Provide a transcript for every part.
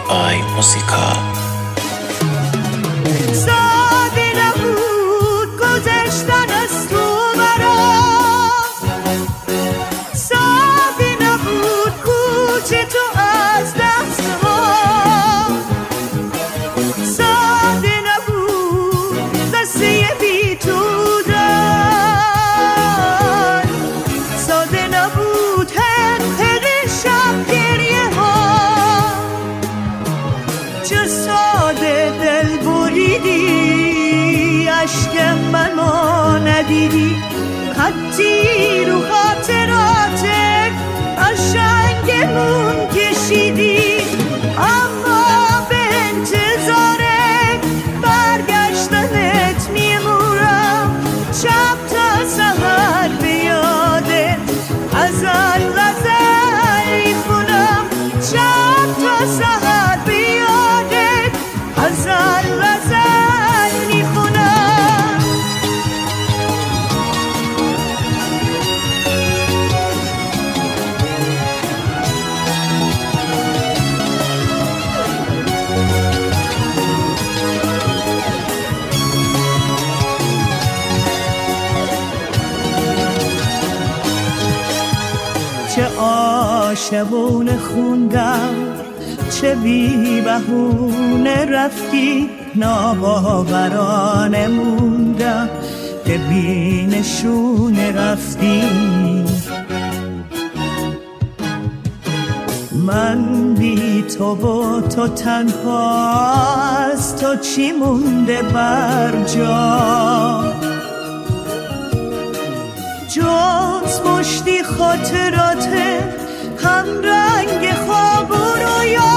AI Musica. ساده نبود گذشتن از تو برام، ساده نبود کوچه تو از دست ما، ساده نبود قصه بی تو دن، ساده نبود هر شب گریه ها، چه ساده دل بریدی اشک منو ندیدی، خطی رو خاطرات قشنگمون کشیدی، اما به انتظار برگشتنت میمونم، شب تا سحر به یادت غزل غزل میخونم، شب تا سحر به یادت غزل غزل میخونم. چه عاشقونه خوندم، چه بی بهونه رفتی، ناباورانه موندم که بی نشونه رفتی، من بی تو و تو تنها، از تو چی مونده بر جا، جز مشتی خاطرات هم رنگ خواب و رویا،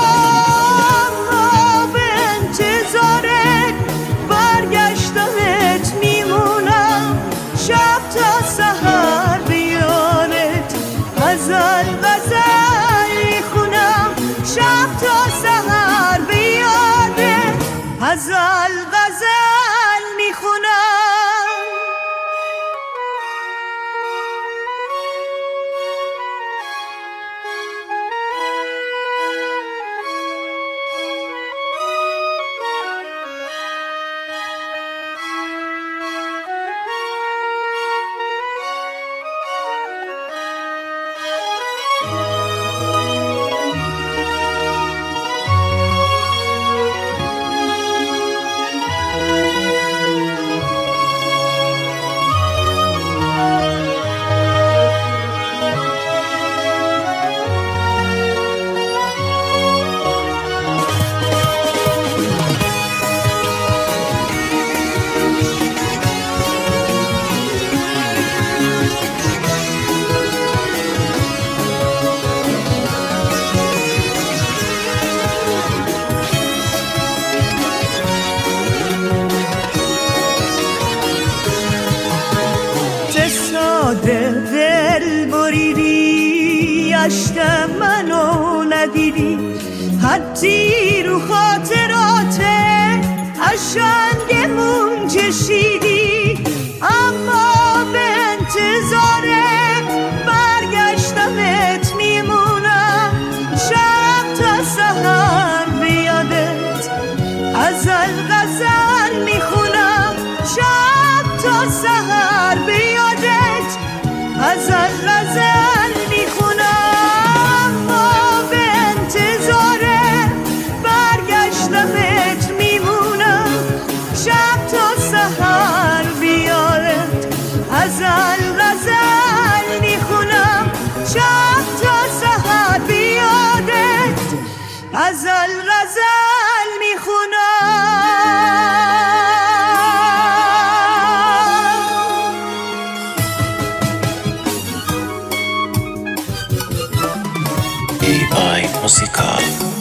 به انتظارت برگشتنت میمونم، شب تا سحر به یادت غزل غزل میخونم، شب تا سحر به یادت غزل غزل میخونم. دل بریدی اشک منو ندیدی، حتی رو خاطرات قشنگمون کشیدی، اما به انتظار برگشتنت میمونم، شب تا سحر به یادت غزل غزل میخونم، شب تا سحر به یادت غزل غزل میخونم، اما به انتظار برگشتنت میمونم، شب تا سحر بیارت غزل غزل میخونم، شب تا سحر بیادت غزل غزل میخونم. AI Musica.